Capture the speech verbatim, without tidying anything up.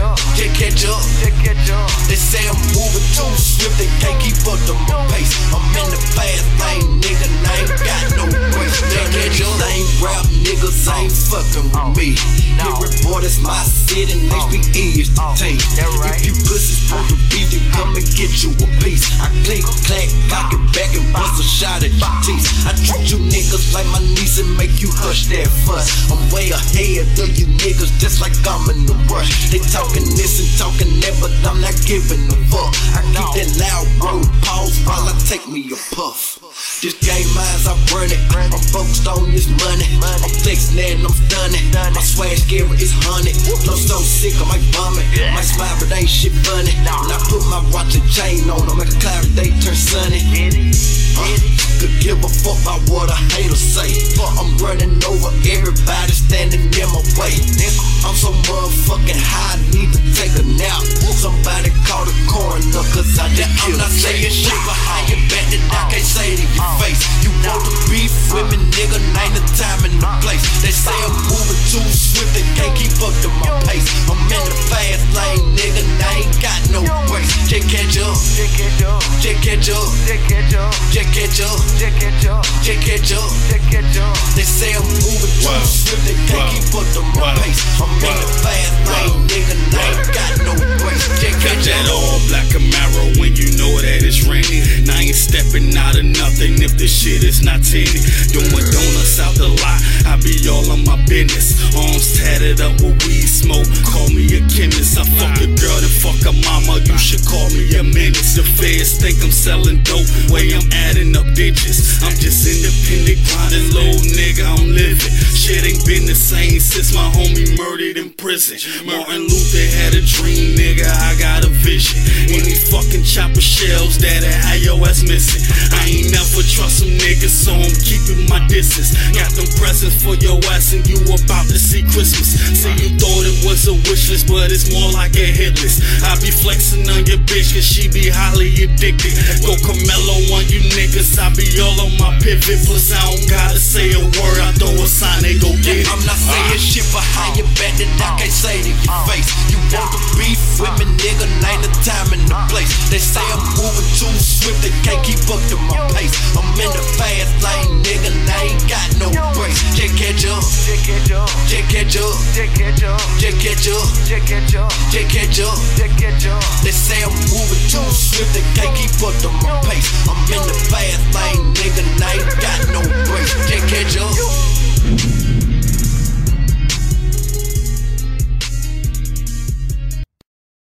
up, just catch up. just catch up. They say I'm moving too swift, they can't keep up to my pace. I'm in the fast lane, nigga, and I ain't got no race. Just catch up. They ain't rap niggas, ain't fucking with me. Here report is my city, and H B E is the team. If you pussies want to beat, then come and get you a piece. I click, clack, cock it back and bust a shot at your teeth. I treat you niggas like my niece and make you hush that fuss. I'm way ahead of you niggas, just like I'm in the rush. They talking this and talking that, but I'm not giving a fuck. I keep that loud road pause while I take me a puff. This game minds, I run it. I'm focused on this money. I'm flexing and I'm stunning. My swag scary is honey. Flow so sick, I might vomit. My smile, but ain't shit funny. When I put my watch and chain on, I make a cloud they turn sunny. Uh, could give a fuck about what a hater say. I'm running over everybody standing in my way. I'm so motherfucking high, I need to take a nap. Somebody call the coroner, cause I just killed. I'm not saying shit behind your back that I can't say to your face. You want to beef with me, nigga, ain't the time and the place. They say I'm moving too swift, they can't keep up to my pace. I'm in the fast lane, nigga, and I ain't got no race. Just catch up, Just catch up, just catch up, just catch up, just catch up, just catch up, just catch up. just catch up. They say I'm moving too Wow. swift, they can't Wow. keep up to my Wow. pace. I'm in the fast lane, nigga, and I ain't got no race. Just Got catch that up. all black Camaro when you know that it's raining. Now I ain't stepping out of nothing if the shit is not tinted. Doing donuts out the lot, I be all on my business. Arms tatted up with weed smoke, call me a chemist. I fuck a girl and fuck a mama, you should call me a menace. The feds think I'm selling dope, way I'm adding up digits. I'm just independent, grinding low, nigga, I'm living. Shit ain't been the same since my homie murdered in prison. Martin Luther had a dream, nigga, I got a vision. Any fucking chopper shells that I yo ass missing. I ain't never trust some niggas, so I'm keeping my distance. Got them presents for your ass and you about to see Christmas. Say you thought it was a wish list, but it's more like a hit list. I be flexing on your bitch cause she be highly addicted. Go Carmelo on you niggas, I be all on my pivot. Plus I don't gotta say a word, I throw a sign, they go get it. I'm not saying shit behind your back that I can't say to your face. You want to beef with me, nigga, ain't the time and the place. They say I'm moving too swift, they can't keep up to my pace. I'm in the fast lane, nigga, and I ain't got no race. Just catch up, Just catch up, just catch up, just catch up, just catch up, just catch up, just catch up. just catch up. They say I'm moving too swift, they can't keep up to my pace. I'm in the fast lane, nigga, and I ain't got no race. Just catch up.